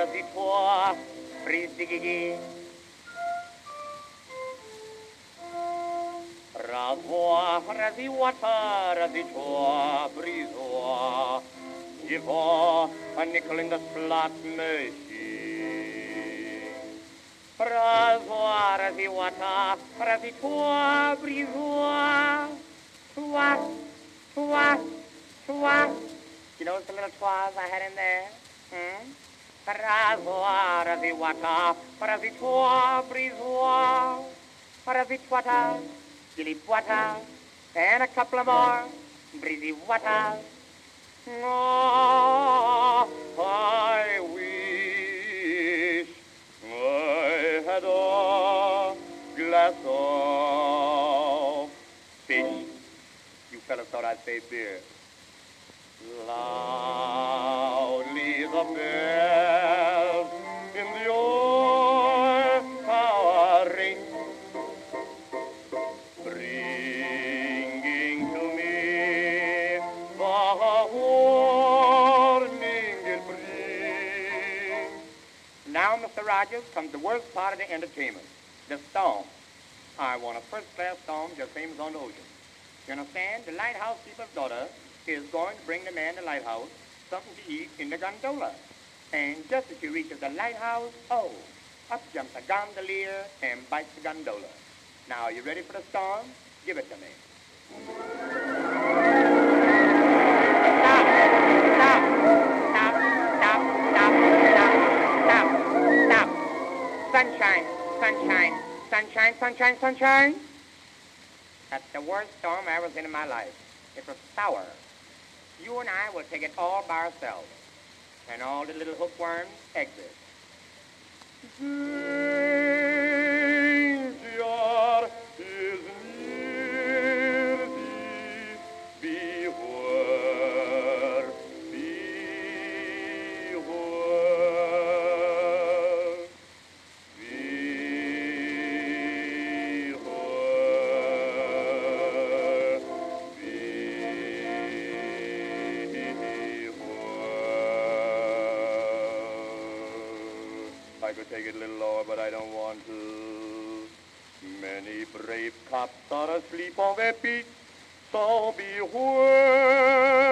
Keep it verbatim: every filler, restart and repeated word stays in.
Razitoa, Frisigigi. Ravoa, Raziwata, Razitoa, Brizoa. Jivo, a nickel in the slot machine. Ravoa, Raziwata, Razitoa, Brizoa. Twa, twa, twa. You notice the little twas I had in there? Hmm? Razoa, Raziwata, Razitoa, Brizoa. Parazitwata, Gilipwata, and a couple of more, breezy wata. Oh, I wish I had a glass of fish. You fellas thought I'd say beer. Loudly the bells in the old tower ring, bringing to me the warning it brings. Now, Mister Rogers, comes the worst part of the entertainment, the storm. I want a first-class storm just same as on the ocean. You understand? The lighthouse keeper's daughter is going to bring the man to the lighthouse something to eat in the gondola. And just as she reaches the lighthouse, oh, up jumps a gondolier and bites the gondola. Now, are you ready for the storm? Give it to me. Stop! Stop! Stop! Stop! Stop! Stop! Stop! Stop! Sunshine! Sunshine! Sunshine! Sunshine! Sunshine! That's the worst storm I ever seen in my life. It was sour. You and I will take it all by ourselves. And all the little hookworms exit. Danger is near thee. Beware, beware, beware. I could take it a little lower, but I don't want to. Many brave cops are asleep on their beat, so beware.